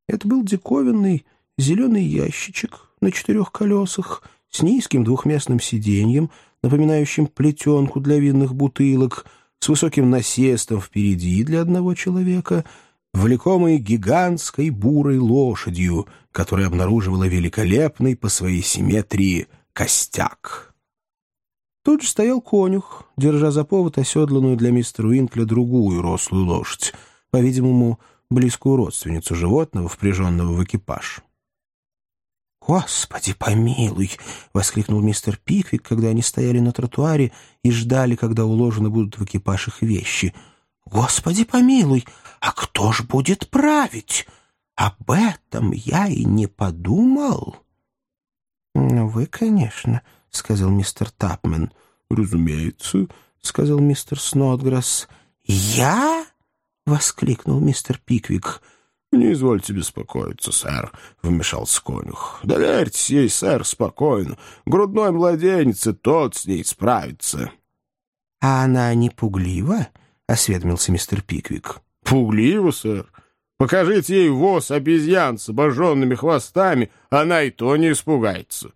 Это был диковинный зеленый ящичек на 4 колесах с низким двухместным сиденьем, напоминающим плетенку для винных бутылок, с высоким насестом впереди для одного человека, влекомый гигантской бурой лошадью, которая обнаруживала великолепный по своей симметрии костяк. Тут же стоял конюх, держа за повод оседланную для мистера Уинкля другую рослую лошадь, по-видимому, близкую родственницу животного, впряженного в экипаж. «Господи помилуй!» — воскликнул мистер Пиквик, когда они стояли на тротуаре и ждали, когда уложены будут в экипаж их вещи. «Господи помилуй! А кто ж будет править? Об этом я и не подумал». «Ну, вы, конечно», — сказал мистер Тапмен. «Разумеется», — сказал мистер Снодграсс. «Я?» — воскликнул мистер Пиквик. «Не извольте беспокоиться, сэр», — вмешался конюх. «Доверьтесь ей, сэр, спокойно. Грудной младенец, и тот с ней справится». «А она не пуглива?» — осведомился мистер Пиквик. «Пуглива, сэр? Покажите ей воз обезьян с обожженными хвостами, она и то не испугается».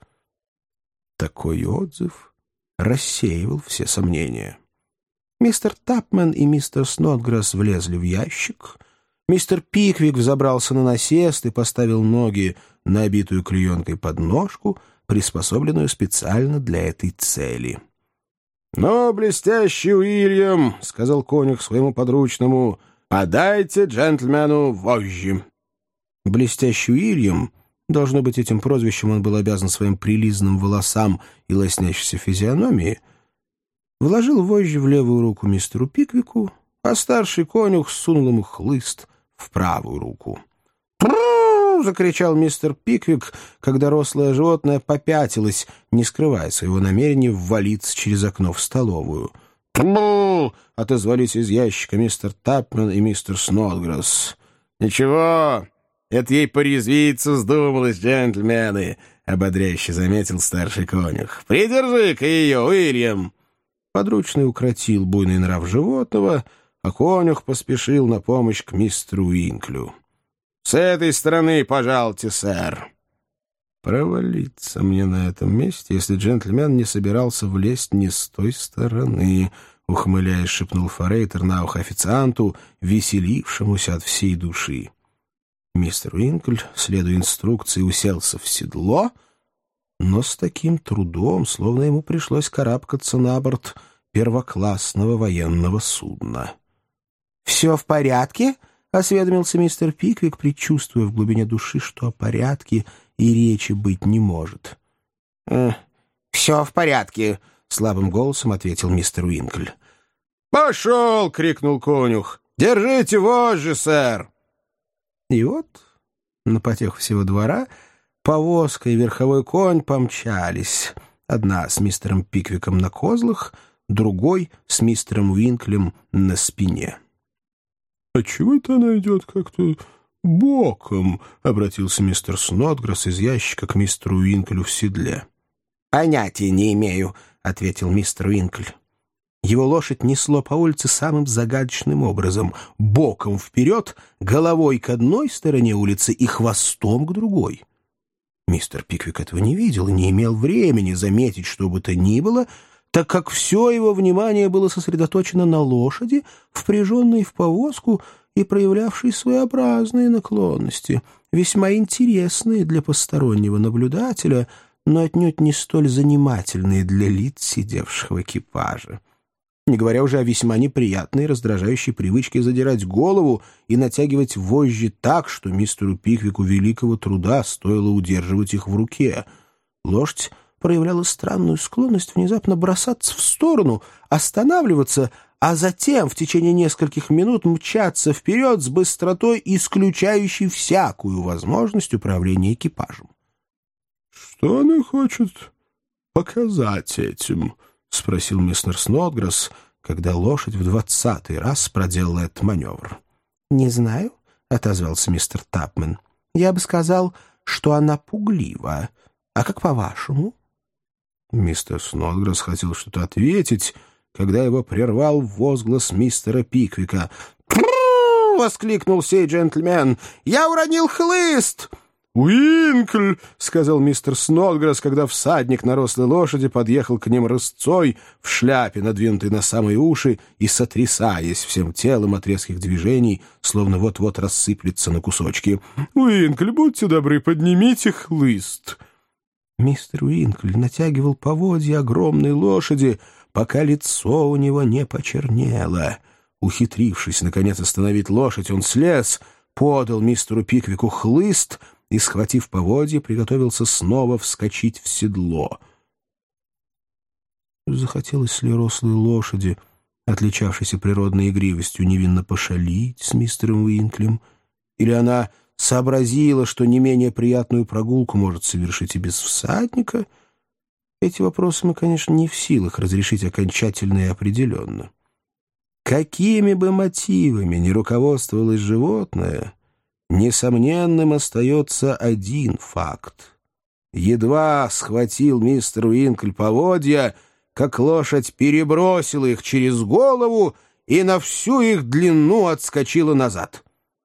Такой отзыв рассеивал все сомнения. Мистер Тапмен и мистер Снодграсс влезли в ящик. Мистер Пиквик взобрался на насест и поставил ноги на обитую клеенкой подножку, приспособленную специально для этой цели. «Ну, блестящий Уильям», — сказал конюх своему подручному, — «подайте джентльмену вожжи». Блестящий Уильям, должно быть, этим прозвищем он был обязан своим прилизанным волосам и лоснящейся физиономии, вложил вожжи в левую руку мистеру Пиквику, а старший конюх сунул ему хлыст в правую руку. «Пру!» — закричал мистер Пиквик, когда рослое животное попятилось, не скрывая своего намерения ввалиться через окно в столовую. «Пру!» — отозвались из ящика мистер Тапмен и мистер Снодграсс. «Ничего, это ей порезвиться вздумалось, джентльмены», — ободряюще заметил старший конюх. «Придержи-ка ее, Уильям!» Подручный укротил буйный нрав животного, а конюх поспешил на помощь к мистеру Уинклю. «С этой стороны, пожалуйте, сэр». «Провалиться мне на этом месте, если джентльмен не собирался влезть не с той стороны», — ухмыляясь, шепнул форейтер на ухо официанту, веселившемуся от всей души. Мистер Уинкль, следуя инструкции, уселся в седло, но с таким трудом, словно ему пришлось карабкаться на борт первоклассного военного судна. «Все в порядке?» — осведомился мистер Пиквик, предчувствуя в глубине души, что о порядке и речи быть не может. «Все в порядке», — слабым голосом ответил мистер Уинкль. «Пошел!» — крикнул конюх. «Держите вожжи, сэр!» И вот, на потеху всего двора, повозка и верховой конь помчались. Одна с мистером Пиквиком на козлах, другой с мистером Уинклем на спине. «А чего это она идет как-то боком?» — обратился мистер Снодграсс из ящика к мистеру Уинклю в седле. «Понятия не имею», — ответил мистер Уинкль. Его лошадь несло по улице самым загадочным образом — боком вперед, головой к одной стороне улицы и хвостом к другой. Мистер Пиквик этого не видел и не имел времени заметить что бы то ни было, так как все его внимание было сосредоточено на лошади, впряженной в повозку и проявлявшей своеобразные наклонности, весьма интересные для постороннего наблюдателя, но отнюдь не столь занимательные для лиц, сидевших в экипаже. Не говоря уже о весьма неприятной и раздражающей привычке задирать голову и натягивать вожжи так, что мистеру Пиквику великого труда стоило удерживать их в руке. Лошадь проявляла странную склонность внезапно бросаться в сторону, останавливаться, а затем в течение нескольких минут мчаться вперед с быстротой, исключающей всякую возможность управления экипажем. «Что она хочет показать этим?» — спросил мистер Снодграсс, когда лошадь в 20-й раз проделала этот маневр. «Не знаю», — отозвался мистер Тапмен. «Я бы сказал, что она пуглива. А как по-вашему?» Мистер Снодграсс хотел что-то ответить, когда его прервал возглас мистера Пиквика. «Пру!» — воскликнул сей джентльмен. «Я уронил хлыст!» «Уинкль!» — сказал мистер Снодгресс, когда всадник на рослой лошади подъехал к ним рысцой в шляпе, надвинутой на самые уши, и сотрясаясь всем телом от резких движений, словно вот-вот рассыплется на кусочки. «Уинкль, будьте добры, поднимите хлыст!» Мистер Уинкль натягивал поводья огромной лошади, пока лицо у него не почернело. Ухитрившись, наконец, остановить лошадь, он слез, подал мистеру Пиквику хлыст и, схватив поводья, приготовился снова вскочить в седло. Захотелось ли рослой лошади, отличавшейся природной игривостью, невинно пошалить с мистером Уинклем? Или она сообразила, что не менее приятную прогулку может совершить и без всадника? Эти вопросы мы, конечно, не в силах разрешить окончательно и определенно. Какими бы мотивами ни руководствовалось животное, несомненным остается один факт. Едва схватил мистер Уинкль поводья, как лошадь перебросила их через голову и на всю их длину отскочила назад.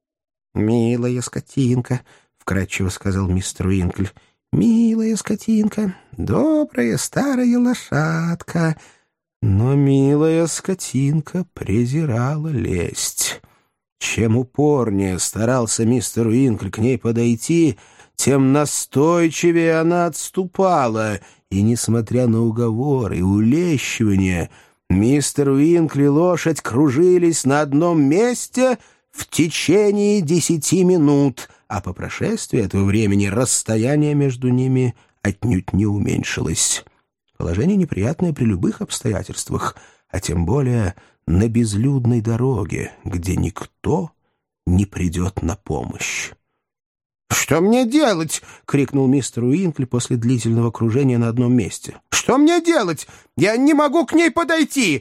«Милая скотинка», — вкратчиво сказал мистер Уинкль, — «милая скотинка, добрая старая лошадка». Но милая скотинка презирала лесть. Чем упорнее старался мистер Уинкль к ней подойти, тем настойчивее она отступала, и, несмотря на уговоры и улещивания, мистер Уинкль и лошадь кружились на одном месте в течение 10 минут, а по прошествии этого времени расстояние между ними отнюдь не уменьшилось. Положение неприятное при любых обстоятельствах, а тем более на безлюдной дороге, где никто не придет на помощь. «Что мне делать?» — крикнул мистер Уинкль после длительного кружения на одном месте. «Что мне делать? Я не могу к ней подойти!»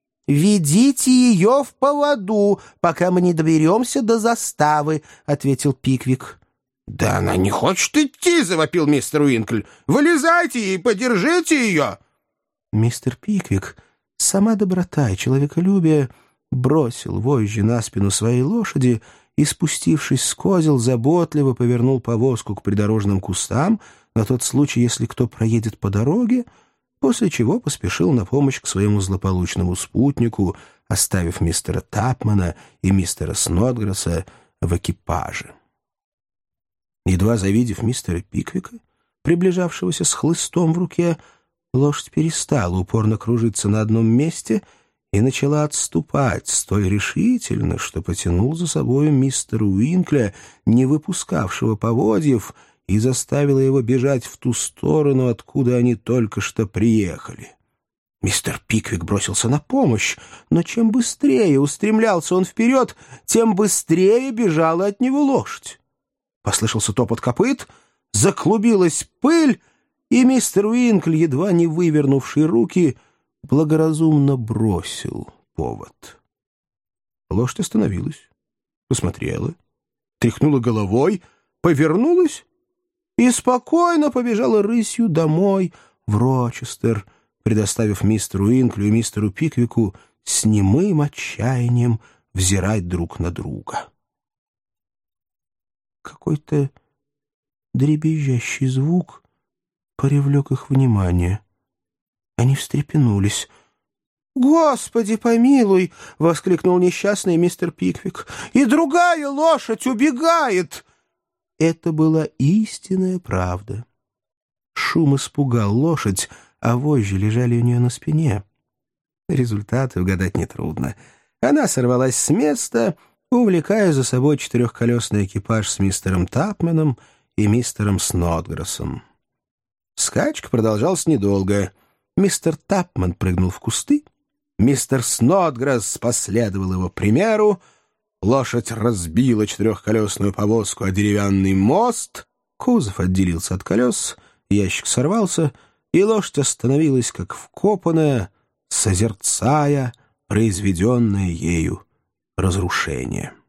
«Ведите ее в поводу, пока мы не доберемся до заставы», — ответил Пиквик. «Да она не хочет идти!» — завопил мистер Уинкль. «Вылезайте и подержите ее!» Мистер Пиквик, сама доброта и человеколюбие, бросил вожжи на спину своей лошади и, спустившись с козел, заботливо повернул повозку к придорожным кустам на тот случай, если кто проедет по дороге, после чего поспешил на помощь к своему злополучному спутнику, оставив мистера Тапмана и мистера Снодгресса в экипаже. Едва завидев мистера Пиквика, приближавшегося с хлыстом в руке, лошадь перестала упорно кружиться на одном месте и начала отступать столь решительно, что потянул за собою мистера Уинкля, не выпускавшего поводьев, и заставила его бежать в ту сторону, откуда они только что приехали. Мистер Пиквик бросился на помощь, но чем быстрее устремлялся он вперед, тем быстрее бежала от него лошадь. Послышался топот копыт, заклубилась пыль, и мистер Уинкль, едва не вывернувший руки, благоразумно бросил повод. Лошадь остановилась, посмотрела, тряхнула головой, повернулась и спокойно побежала рысью домой в Рочестер, предоставив мистеру Уинклю и мистеру Пиквику с немым отчаянием взирать друг на друга. Какой-то дребезжащий звук привлек их внимание. Они встрепенулись. «Господи помилуй!» — воскликнул несчастный мистер Пиквик. «И другая лошадь убегает!» Это была истинная правда. Шум испугал лошадь, а вожжи лежали у нее на спине. Результаты угадать нетрудно. Она сорвалась с места, увлекая за собой четырехколесный экипаж с мистером Тапменом и мистером Снодгрессом. Скачка продолжалась недолго. Мистер Тапмен прыгнул в кусты, мистер Снодгресс последовал его примеру, лошадь разбила четырехколесную повозку о деревянный мост, кузов отделился от колес, ящик сорвался, и лошадь остановилась, как вкопанная, созерцая произведенное ею разрушение.